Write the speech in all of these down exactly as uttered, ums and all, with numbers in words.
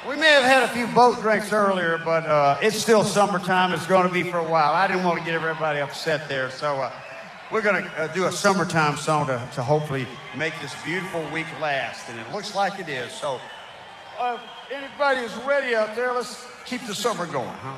We may have had a few boat drinks earlier, but uh, it's still summertime. It's going to be for a while. I didn't want to get everybody upset there, so uh, we're going to uh, do a summertime song to, to hopefully make this beautiful week last, and it looks like it is. So, uh, anybody who's ready out there, let's keep the summer going, huh?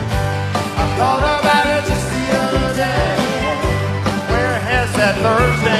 Thursday.